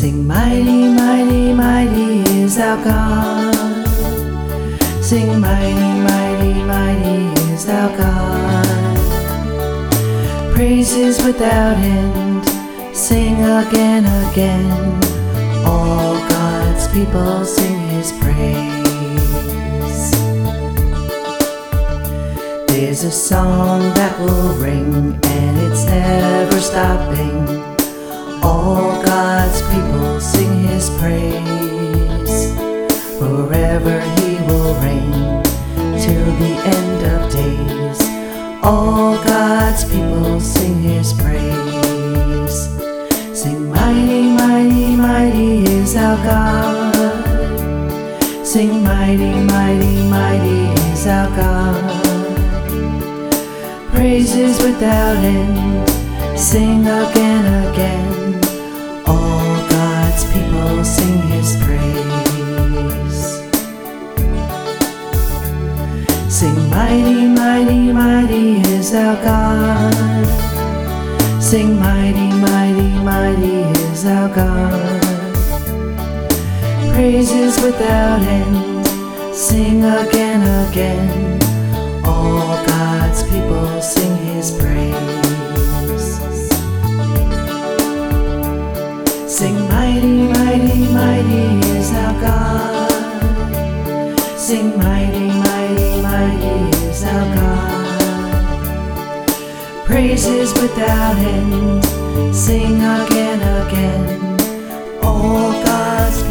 Sing mighty, mighty, mighty is our God. Sing mighty, mighty, mighty is our God. Praises without end, sing again, again. All God's people sing His praise. There's a song that will ring and it's never stopping. All God's people sing His praise. Forever He will reign till the end of days. All God's people sing His praise. Sing mighty, mighty, mighty is our God. Sing mighty, mighty, mighty is our God. Praises without end, sing again, again. All God's people sing His praise. Sing mighty, mighty, mighty is our God. Sing mighty, mighty, mighty is our God. Praises without end, sing again, again. All God's people sing His praise. Sing mighty, mighty, mighty is our God. Sing mighty, mighty, mighty is our God. Praises without end, sing again, again. All God's